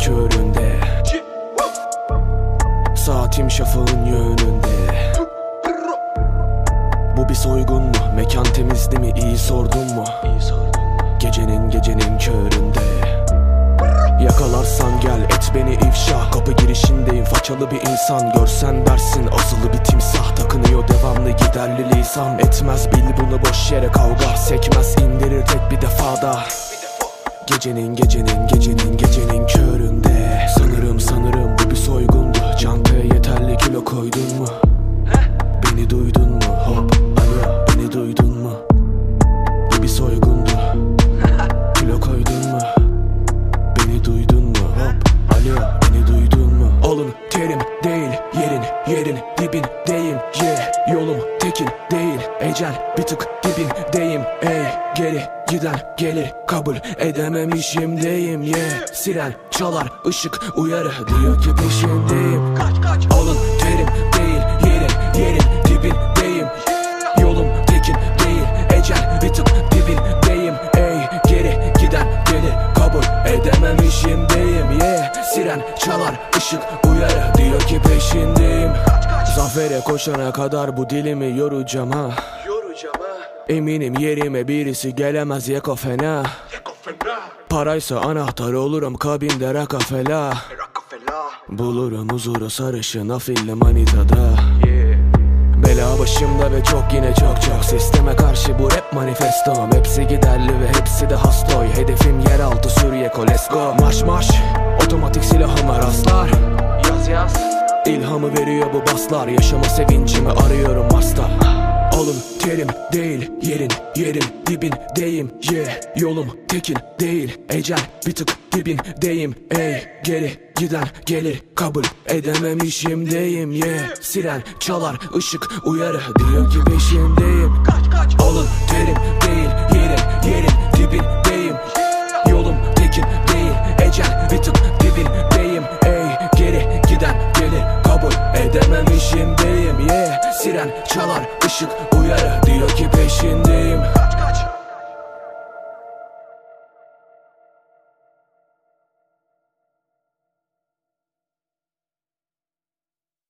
köründe, saatim şafağın yönünde. Bu bir soygun mu? Mekan temizdi mi? İyi sordun mu? Gecenin köründe. Yakalarsan gel et beni ifşa. Kapı girişindeyim, façalı bir insan. Görsen dersin asılı bir timsah. Takınıyor devamlı giderli lisan. Etmez bil bunu boş yere kavga. Sekmez indirir tek bir defada. Gecenin köründe. Sanırım bu bir soygundu. Çantaya yeterli kilo koydun mu? Beni duydun mu? Hop alo, beni duydun mu? Bu bir soygundu. Kilo koydun mu? Beni duydun mu? Hop alo, beni duydun mu? Alın terim değil yerin dibindeyim. Yolum tekin değil, ecel bir tık dibindeyim. Geri giden gelir, kabul edememişimdeyim. Siren çalar, ışık uyarı, diyor ki peşindeyim. Alın terim değil yerin dibindeyim. Yolum tekin değil, ecel bir tık dibindeyim. Geri giden gelir, kabul edememişimdeyim. Siren çalar, ışık uyarı, diyor ki peşindeyim. Zafere koşana kadar bu dilimi yoracağım ha. Eminim yerime birisi gelemez, yeko fena. Paraysa anahtar olurum kabinde rakafela. Bulurum huzuru sarışın afilli manitada. Bela başımda ve çok yine çok. Sisteme karşı bu rap manifestom. Hepsi giderli ve hepsi de hastoy. Hedefim yeraltı Süryeko, let's go. Marş otomatik silahıma rastlar. Yaz İlhamı veriyor bu baslar. Yaşama sevincimi arıyorum Mars'ta. Alın terim değil yerin dibindeyim. Yolum tekin değil, ecel bir tık dibindeyim. Geri giden gelir, kabul edememişimdeyim. Siren çalar, ışık uyarı, diyor ki peşindeyim. Alın terim değil